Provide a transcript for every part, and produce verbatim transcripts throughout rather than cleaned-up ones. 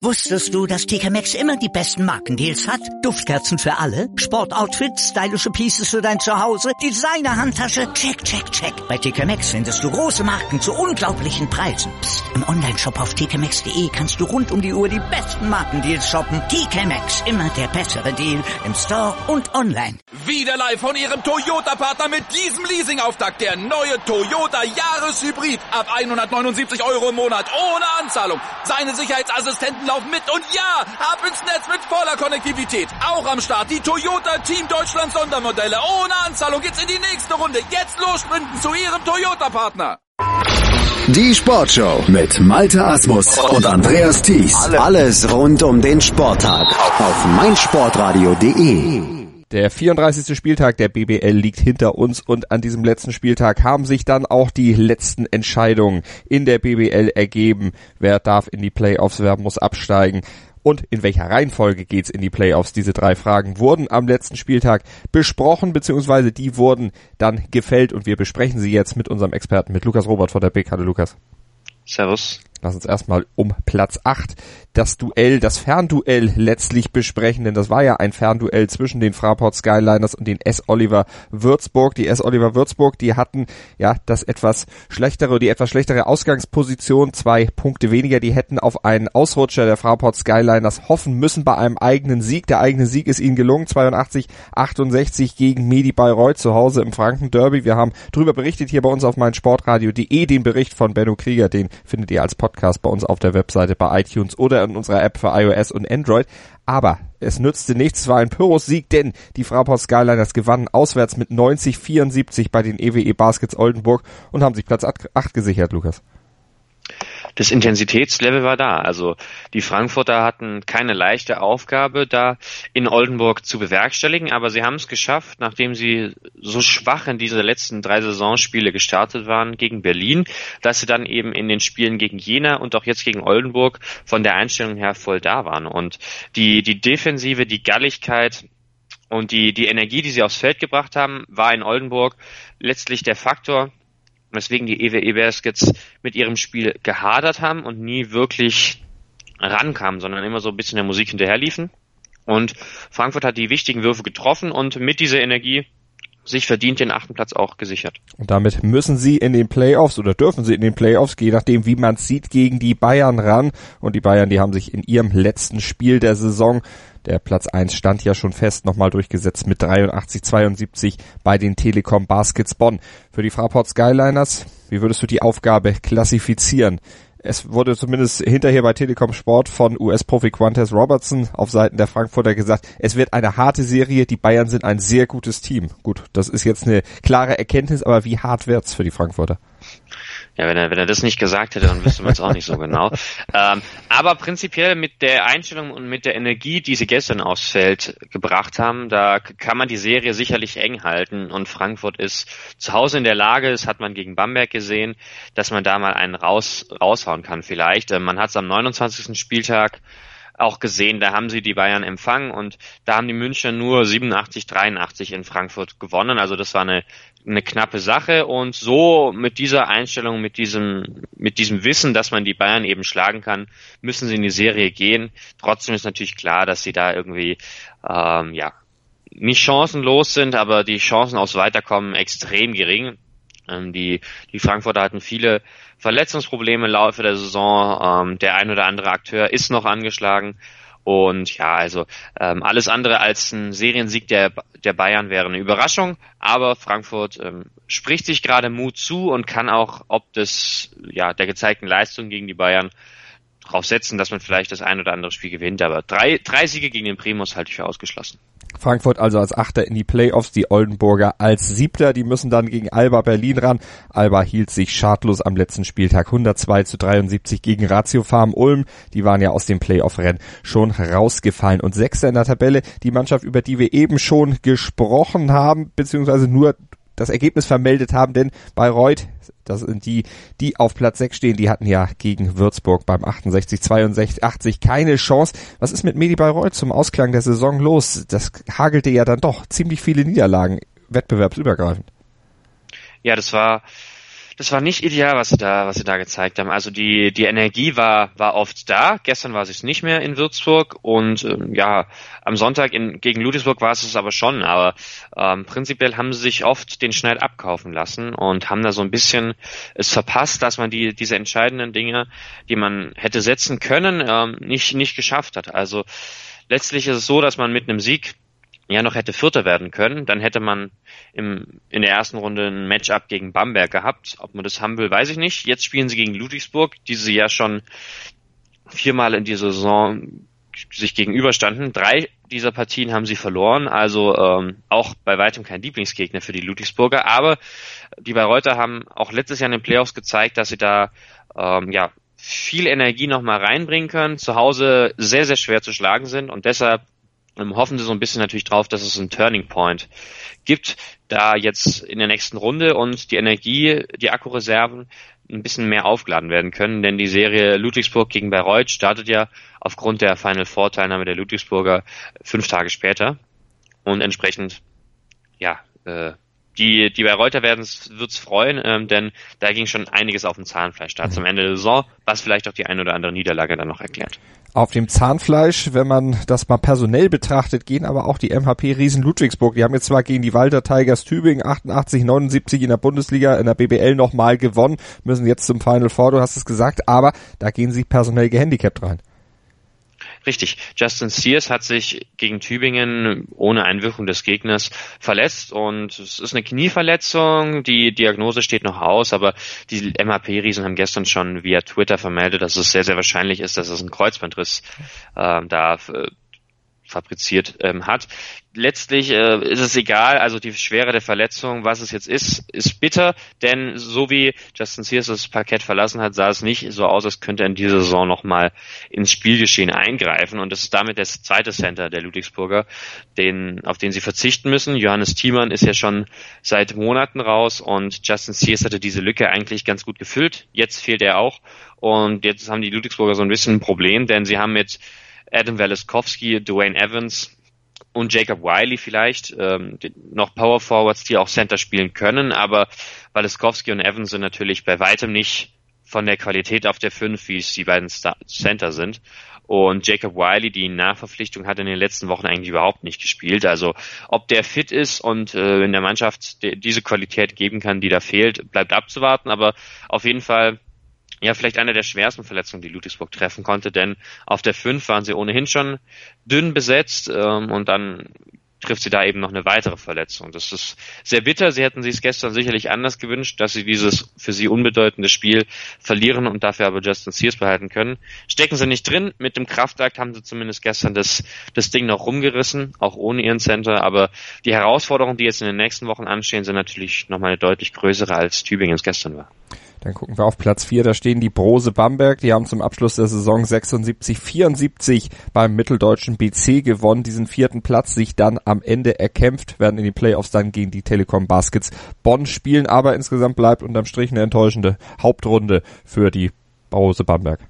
Wusstest du, dass T K Maxx immer die besten Markendeals hat? Duftkerzen für alle, Sportoutfits, stylische Pieces für dein Zuhause, Designer-Handtasche, check, check, check. Bei T K Maxx findest du große Marken zu unglaublichen Preisen. Psst. Im Onlineshop auf t k maxx punkt d e kannst du rund um die Uhr die besten Markendeals shoppen. T K Maxx, immer der bessere Deal im Store und online. Wieder live von Ihrem Toyota-Partner mit diesem Leasing-Auftakt. Der neue Toyota Jahreshybrid. Ab hundertneunundsiebzig Euro im Monat ohne Anzahlung. Seine Sicherheitsassistenten laufen mit und ja, ab ins Netz mit voller Konnektivität. Auch am Start die Toyota Team Deutschland Sondermodelle. Ohne Anzahlung geht's in die nächste Runde. Jetzt los sprinten zu Ihrem Toyota-Partner. Die Sportshow mit Malte Asmus und Andreas Thies. Alles rund um den Sporttag auf meinsportradio punkt de. Der vierunddreißigste Spieltag der B B L liegt hinter uns und an diesem letzten Spieltag haben sich dann auch die letzten Entscheidungen in der B B L ergeben. Wer darf in die Playoffs, wer muss absteigen und in welcher Reihenfolge geht's in die Playoffs? Diese drei Fragen wurden am letzten Spieltag besprochen, beziehungsweise die wurden dann gefällt und wir besprechen sie jetzt mit unserem Experten, mit Lukas Robert von der B K. Hallo Lukas. Servus. Lass uns erstmal um Platz acht das Duell, das Fernduell letztlich besprechen, denn das war ja ein Fernduell zwischen den Fraport Skyliners und den S. Oliver Würzburg. Die S. Oliver Würzburg, die hatten ja das etwas schlechtere, die etwas schlechtere Ausgangsposition, zwei Punkte weniger, die hätten auf einen Ausrutscher der Fraport Skyliners hoffen müssen bei einem eigenen Sieg. Der eigene Sieg ist ihnen gelungen, zweiundachtzig achtundsechzig gegen Medi Bayreuth zu Hause im Franken-Derby. Wir haben drüber berichtet hier bei uns auf meinsportradio punkt de, den Bericht von Benno Krieger, den findet ihr als Podcast bei uns auf der Webseite, bei iTunes oder in unserer App für iOS und Android. Aber es nützte nichts, es war ein Pyrrhus-Sieg, denn die Fraport Skyliners gewannen auswärts mit neunzig vierundsiebzig bei den E W E Baskets Oldenburg und haben sich Platz acht gesichert, Lukas. Das Intensitätslevel war da. Also die Frankfurter hatten keine leichte Aufgabe, da in Oldenburg zu bewerkstelligen, aber sie haben es geschafft, nachdem sie so schwach in diese letzten drei Saisonspiele gestartet waren gegen Berlin, dass sie dann eben in den Spielen gegen Jena und auch jetzt gegen Oldenburg von der Einstellung her voll da waren. Und die, die Defensive, die Galligkeit und die, die Energie, die sie aufs Feld gebracht haben, war in Oldenburg letztlich der Faktor, weswegen die E W E Baskets mit ihrem Spiel gehadert haben und nie wirklich rankamen, sondern immer so ein bisschen der Musik hinterherliefen. Und Frankfurt hat die wichtigen Würfe getroffen und mit dieser Energie sich verdient den achten Platz auch gesichert. Und damit müssen sie in den Playoffs oder dürfen sie in den Playoffs, je nachdem wie man es sieht, gegen die Bayern ran. Und die Bayern, die haben sich in ihrem letzten Spiel der Saison, der Platz eins stand ja schon fest, nochmal durchgesetzt mit dreiundachtzig zweiundsiebzig bei den Telekom Baskets Bonn. Für die Fraport Skyliners, wie würdest du die Aufgabe klassifizieren? Es wurde zumindest hinterher bei Telekom Sport von U S-Profi Quantes Robertson auf Seiten der Frankfurter gesagt, es wird eine harte Serie, die Bayern sind ein sehr gutes Team. Gut, das ist jetzt eine klare Erkenntnis, aber wie hart wird's für die Frankfurter? Ja, wenn er, wenn er das nicht gesagt hätte, dann wüsste man es auch nicht so genau. Ähm, aber prinzipiell mit der Einstellung und mit der Energie, die sie gestern aufs Feld gebracht haben, da kann man die Serie sicherlich eng halten und Frankfurt ist zu Hause in der Lage, das hat man gegen Bamberg gesehen, dass man da mal einen raus, raushauen kann vielleicht. Man hat es am neunundzwanzigsten Spieltag auch gesehen, da haben sie die Bayern empfangen und da haben die Münchner nur siebenundachtzig dreiundachtzig in Frankfurt gewonnen. Also das war eine eine knappe Sache und so mit dieser Einstellung, mit diesem mit diesem Wissen, dass man die Bayern eben schlagen kann, müssen sie in die Serie gehen. Trotzdem ist natürlich klar, dass sie da irgendwie ähm, ja nicht chancenlos sind, aber die Chancen aufs Weiterkommen extrem gering. Ähm, die die Frankfurter hatten viele Verletzungsprobleme im Laufe der Saison. Ähm, der ein oder andere Akteur ist noch angeschlagen. Und ja, also ähm, alles andere als ein Seriensieg der der Bayern wäre eine Überraschung, aber Frankfurt ähm, spricht sich gerade Mut zu und kann auch ob des ja der gezeigten Leistung gegen die Bayern drauf setzen, dass man vielleicht das ein oder andere Spiel gewinnt, aber drei drei Siege gegen den Primus halte ich für ausgeschlossen. Frankfurt also als Achter in die Playoffs, die Oldenburger als Siebter, die müssen dann gegen Alba Berlin ran. Alba hielt sich schadlos am letzten Spieltag hundertzwei zu dreiundsiebzig gegen Ratio Farm Ulm, die waren ja aus dem Playoff-Rennen schon rausgefallen. Und Sechster in der Tabelle, die Mannschaft, über die wir eben schon gesprochen haben, beziehungsweise nur das Ergebnis vermeldet haben, denn Bayreuth, das sind die, die auf Platz sechs stehen, die hatten ja gegen Würzburg beim achtundsechzig zweiundachtzig keine Chance. Was ist mit Medi Bayreuth zum Ausklang der Saison los? Das hagelte ja dann doch ziemlich viele Niederlagen, wettbewerbsübergreifend. Ja, das war das war nicht ideal, was sie da, was sie da gezeigt haben. Also die, die Energie war, war oft da. Gestern war sie es nicht mehr in Würzburg und ähm, ja, am Sonntag in, gegen Ludwigsburg war es es aber schon. Aber ähm, prinzipiell haben sie sich oft den Schneid abkaufen lassen und haben da so ein bisschen es verpasst, dass man die, diese entscheidenden Dinge, die man hätte setzen können, ähm, nicht, nicht geschafft hat. Also letztlich ist es so, dass man mit einem Sieg ja noch hätte Vierter werden können, dann hätte man im, in der ersten Runde ein Matchup gegen Bamberg gehabt. Ob man das haben will, weiß ich nicht. Jetzt spielen sie gegen Ludwigsburg, die sie ja schon viermal in dieser Saison sich gegenüberstanden. Drei dieser Partien haben sie verloren, also ähm, auch bei weitem kein Lieblingsgegner für die Ludwigsburger. Aber die Bayreuther haben auch letztes Jahr in den Playoffs gezeigt, dass sie da ähm, ja viel Energie nochmal reinbringen können, zu Hause sehr, sehr schwer zu schlagen sind und deshalb hoffen sie so ein bisschen natürlich drauf, dass es einen Turning Point gibt, da jetzt in der nächsten Runde und die Energie, die Akkureserven ein bisschen mehr aufgeladen werden können, denn die Serie Ludwigsburg gegen Bayreuth startet ja aufgrund der Final Four Teilnahme der Ludwigsburger fünf Tage später und entsprechend, ja, äh, die, die Bayreuther werden's, wird's freuen, ähm, denn da ging schon einiges auf dem Zahnfleisch da zum Ende der Saison, was vielleicht auch die ein oder andere Niederlage dann noch erklärt. Auf dem Zahnfleisch, wenn man das mal personell betrachtet, gehen aber auch die M H P Riesen Ludwigsburg. Die haben jetzt zwar gegen die Walter Tigers Tübingen achtundachtzig neunundsiebzig in der Bundesliga, in der B B L nochmal gewonnen, müssen jetzt zum Final Four, du hast es gesagt, aber da gehen sie personell gehandicapt rein. Richtig. Justin Sears hat sich gegen Tübingen ohne Einwirkung des Gegners verletzt und es ist eine Knieverletzung. Die Diagnose steht noch aus, aber die M H P-Riesen haben gestern schon via Twitter vermeldet, dass es sehr, sehr wahrscheinlich ist, dass es einen Kreuzbandriss äh, da äh, fabriziert ähm, hat. Letztlich äh, ist es egal, also die Schwere der Verletzung, was es jetzt ist, ist bitter, denn so wie Justin Sears das Parkett verlassen hat, sah es nicht so aus, als könnte er in dieser Saison nochmal ins Spielgeschehen eingreifen und das ist damit der zweite Center der Ludwigsburger, den, auf den sie verzichten müssen. Johannes Thiemann ist ja schon seit Monaten raus und Justin Sears hatte diese Lücke eigentlich ganz gut gefüllt, jetzt fehlt er auch und jetzt haben die Ludwigsburger so ein bisschen ein Problem, denn sie haben mit Adam Walaskowski, Dwayne Evans und Jacob Wiley vielleicht, ähm, noch Power Forwards, die auch Center spielen können, aber Walaskowski und Evans sind natürlich bei weitem nicht von der Qualität auf der fünf, wie es die beiden Star- Center sind. Und Jacob Wiley, die Nachverpflichtung, hat in den letzten Wochen eigentlich überhaupt nicht gespielt. Also ob der fit ist und äh, in der Mannschaft de- diese Qualität geben kann, die da fehlt, bleibt abzuwarten, aber auf jeden Fall ja, vielleicht eine der schwersten Verletzungen, die Ludwigsburg treffen konnte, denn auf der fünf waren sie ohnehin schon dünn besetzt ähm, und dann trifft sie da eben noch eine weitere Verletzung. Das ist sehr bitter. Sie hätten sich es gestern sicherlich anders gewünscht, dass sie dieses für sie unbedeutende Spiel verlieren und dafür aber Justin Sears behalten können. Stecken sie nicht drin. Mit dem Kraftakt haben sie zumindest gestern das, das Ding noch rumgerissen, auch ohne ihren Center. Aber die Herausforderungen, die jetzt in den nächsten Wochen anstehen, sind natürlich nochmal eine deutlich größere, als Tübingen es gestern war. Dann gucken wir auf Platz vier, da stehen die Brose Bamberg, die haben zum Abschluss der Saison sechsundsiebzig vierundsiebzig beim mitteldeutschen B C gewonnen, diesen vierten Platz sich dann am Ende erkämpft, werden in die Playoffs dann gegen die Telekom Baskets Bonn spielen, aber insgesamt bleibt unterm Strich eine enttäuschende Hauptrunde für die Brose Bamberg.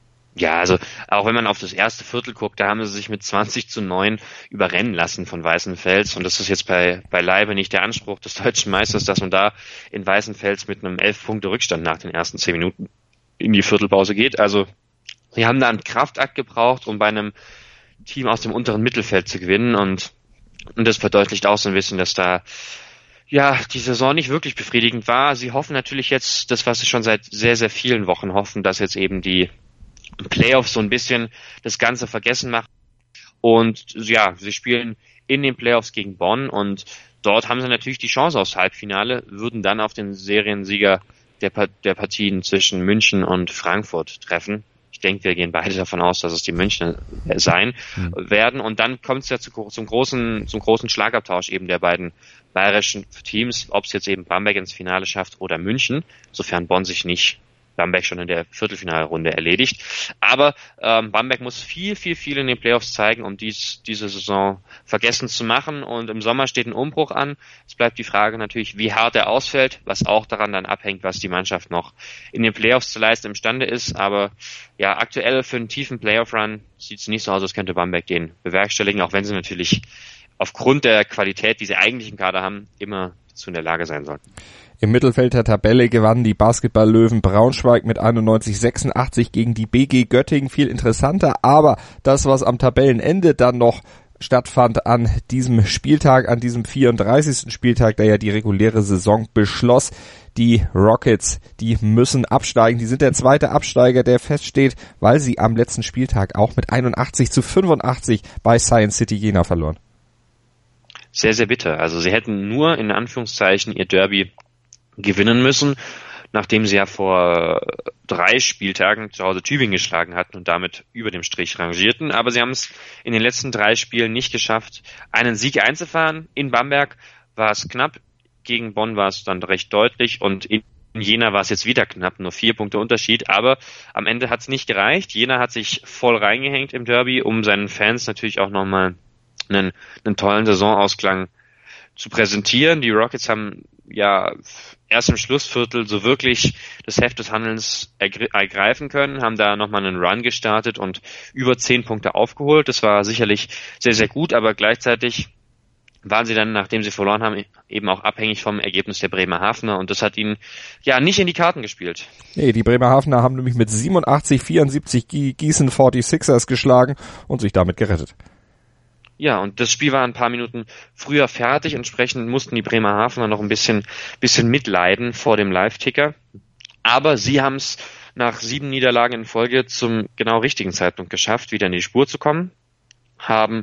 Ja, also auch wenn man auf das erste Viertel guckt, da haben sie sich mit zwanzig zu neun überrennen lassen von Weißenfels und das ist jetzt bei beileibe nicht der Anspruch des deutschen Meisters, dass man da in Weißenfels mit einem elf Punkte Rückstand nach den ersten zehn Minuten in die Viertelpause geht. Also sie haben da einen Kraftakt gebraucht, um bei einem Team aus dem unteren Mittelfeld zu gewinnen und, und das verdeutlicht auch so ein bisschen, dass da ja, die Saison nicht wirklich befriedigend war. Sie hoffen natürlich jetzt, das was sie schon seit sehr, sehr vielen Wochen hoffen, dass jetzt eben die Playoffs so ein bisschen das Ganze vergessen machen. Und ja, sie spielen in den Playoffs gegen Bonn und dort haben sie natürlich die Chance aufs Halbfinale, würden dann auf den Seriensieger der, der Partien zwischen München und Frankfurt treffen. Ich denke, wir gehen beide davon aus, dass es die Münchner sein mhm. werden. Und dann kommt es ja zu, zum großen, zum großen Schlagabtausch eben der beiden bayerischen Teams, ob es jetzt eben Bamberg ins Finale schafft oder München, sofern Bonn sich nicht Bamberg schon in der Viertelfinalrunde erledigt. Aber ähm, Bamberg muss viel, viel, viel in den Playoffs zeigen, um dies, diese Saison vergessen zu machen. Und im Sommer steht ein Umbruch an. Es bleibt die Frage natürlich, wie hart er ausfällt, was auch daran dann abhängt, was die Mannschaft noch in den Playoffs zu leisten imstande ist. Aber ja, aktuell für einen tiefen Playoff-Run sieht es nicht so aus, als könnte Bamberg den bewerkstelligen, auch wenn sie natürlich aufgrund der Qualität, die sie eigentlich im Kader haben, immer zu in der Lage sein sollten. Im Mittelfeld der Tabelle gewannen die Basketball-Löwen Braunschweig mit einundneunzig sechsundachtzig gegen die B G Göttingen. Viel interessanter, aber das, was am Tabellenende dann noch stattfand an diesem Spieltag, an diesem vierunddreißigsten Spieltag, der ja die reguläre Saison beschloss. Die Rockets, die müssen absteigen. Die sind der zweite Absteiger, der feststeht, weil sie am letzten Spieltag auch mit einundachtzig zu fünfundachtzig bei Science City Jena verloren. Sehr, sehr bitter. Also sie hätten nur in Anführungszeichen ihr Derby gewinnen müssen, nachdem sie ja vor drei Spieltagen zu Hause Tübingen geschlagen hatten und damit über dem Strich rangierten. Aber sie haben es in den letzten drei Spielen nicht geschafft, einen Sieg einzufahren. In Bamberg war es knapp, gegen Bonn war es dann recht deutlich und in Jena war es jetzt wieder knapp, nur vier Punkte Unterschied. Aber am Ende hat es nicht gereicht. Jena hat sich voll reingehängt im Derby, um seinen Fans natürlich auch nochmal einen, einen tollen Saisonausklang zu präsentieren. Die Rockets haben ja erst im Schlussviertel so wirklich das Heft des Handelns ergreifen können, haben da nochmal einen Run gestartet und über zehn Punkte aufgeholt. Das war sicherlich sehr, sehr gut, aber gleichzeitig waren sie dann, nachdem sie verloren haben, eben auch abhängig vom Ergebnis der Bremerhavener und das hat ihnen ja nicht in die Karten gespielt. Nee, die Bremerhavener haben nämlich mit siebenundachtzig vierundsiebzig Gießen forty-sixers geschlagen und sich damit gerettet. Ja, und das Spiel war ein paar Minuten früher fertig. Entsprechend mussten die Bremerhavener noch ein bisschen, bisschen mitleiden vor dem Live-Ticker. Aber sie haben es nach sieben Niederlagen in Folge zum genau richtigen Zeitpunkt geschafft, wieder in die Spur zu kommen. Haben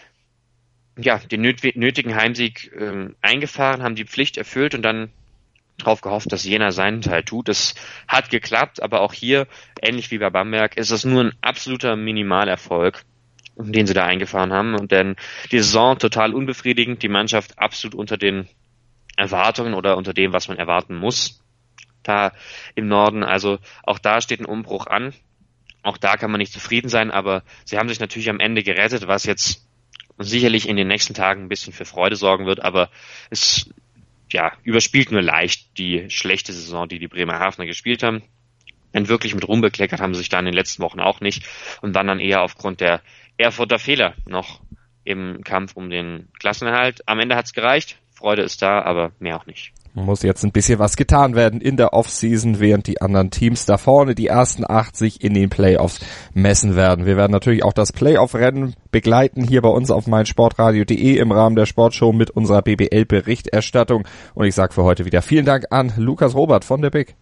ja den nötigen Heimsieg ähm, eingefahren, haben die Pflicht erfüllt und dann darauf gehofft, dass Jena seinen Teil tut. Das hat geklappt, aber auch hier, ähnlich wie bei Bamberg, ist es nur ein absoluter Minimalerfolg, den sie da eingefahren haben. Und denn die Saison total unbefriedigend, die Mannschaft absolut unter den Erwartungen oder unter dem, was man erwarten muss, da im Norden. Also auch da steht ein Umbruch an. Auch da kann man nicht zufrieden sein, aber sie haben sich natürlich am Ende gerettet, was jetzt sicherlich in den nächsten Tagen ein bisschen für Freude sorgen wird, aber es ja überspielt nur leicht die schlechte Saison, die die Bremerhavener gespielt haben. Denn wirklich mit Ruhm bekleckert haben sie sich da in den letzten Wochen auch nicht und waren dann eher aufgrund der Erfurter Fehler noch im Kampf um den Klassenerhalt. Am Ende hat's gereicht, Freude ist da, aber mehr auch nicht. Muss jetzt ein bisschen was getan werden in der Offseason, während die anderen Teams da vorne, die ersten acht, sich in den Playoffs messen werden. Wir werden natürlich auch das Playoff-Rennen begleiten hier bei uns auf meinsportradio punkt de im Rahmen der Sportshow mit unserer B B L-Berichterstattung. Und ich sage für heute wieder vielen Dank an Lukas Robert von der Big.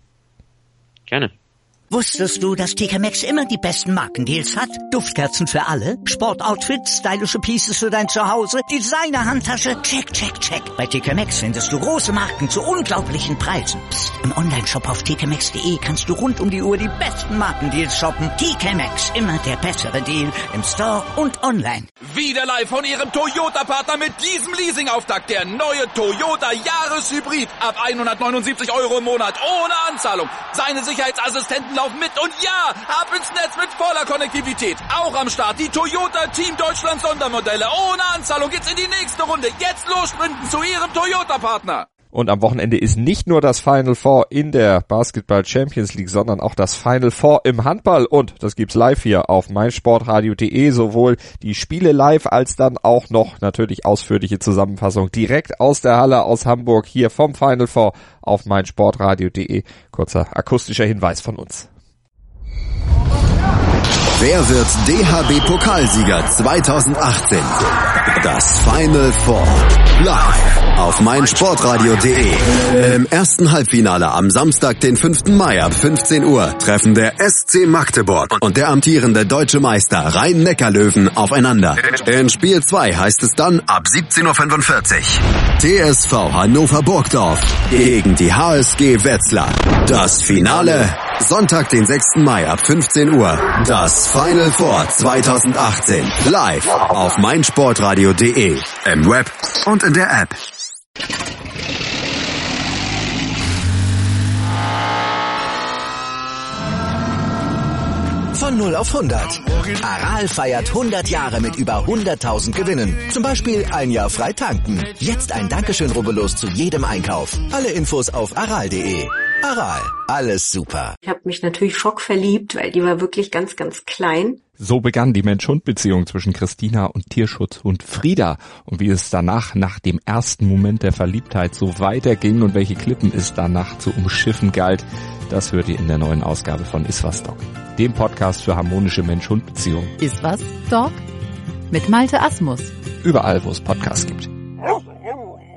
Gerne. Wusstest du, dass T K Maxx immer die besten Markendeals hat? Duftkerzen für alle, Sportoutfits, stylische Pieces für dein Zuhause, Designer-Handtasche, check, check, check. Bei T K Maxx findest du große Marken zu unglaublichen Preisen. Psst. Im Onlineshop auf t k maxx punkt de kannst du rund um die Uhr die besten Markendeals shoppen. T K Maxx, immer der bessere Deal im Store und online. Wieder live von ihrem Toyota-Partner mit diesem Leasing-Auftakt. Der neue Toyota Jahreshybrid. Ab hundertneunundsiebzig Euro im Monat ohne Anzahlung. Seine Sicherheitsassistenten laufen mit und ja, ab ins Netz mit voller Konnektivität. Auch am Start die Toyota Team Deutschland Sondermodelle. Ohne Anzahlung geht's in die nächste Runde. Jetzt los sprinten zu ihrem Toyota-Partner. Und am Wochenende ist nicht nur das Final Four in der Basketball Champions League, sondern auch das Final Four im Handball. Und das gibt's live hier auf meinsportradio punkt de, sowohl die Spiele live als dann auch noch natürlich ausführliche Zusammenfassung direkt aus der Halle aus Hamburg hier vom Final Four auf meinsportradio punkt de. Kurzer akustischer Hinweis von uns. Wer wird D H B-Pokalsieger zweitausendachtzehn? Das Final Four. Live auf meinsportradio punkt de. Im ersten Halbfinale am Samstag, den fünften Mai ab fünfzehn Uhr treffen der S C Magdeburg und der amtierende deutsche Meister Rhein-Neckar-Löwen aufeinander. In Spiel zwei heißt es dann ab siebzehn Uhr fünfundvierzig. T S V Hannover Burgdorf gegen die H S G Wetzlar. Das Finale Sonntag, den sechsten Mai ab fünfzehn Uhr. Das Final Four zweitausendachtzehn. Live auf meinsportradio punkt de. Im Web und in der App. Von null auf hundert. Aral feiert hundert Jahre mit über hunderttausend Gewinnen. Zum Beispiel ein Jahr frei tanken. Jetzt ein Dankeschön, rubbellos zu jedem Einkauf. Alle Infos auf aral punkt de. Aral, alles super. Ich habe mich natürlich schockverliebt, weil die war wirklich ganz, ganz klein. So begann die Mensch-Hund-Beziehung zwischen Christina und Tierschutzhund Frieda. Und wie es danach, nach dem ersten Moment der Verliebtheit, so weiterging und welche Klippen es danach zu umschiffen galt, das hört ihr in der neuen Ausgabe von Iswas Dog, dem Podcast für harmonische Mensch-Hund-Beziehungen. Iswas Dog? Mit Malte Asmus. Überall, wo es Podcasts gibt.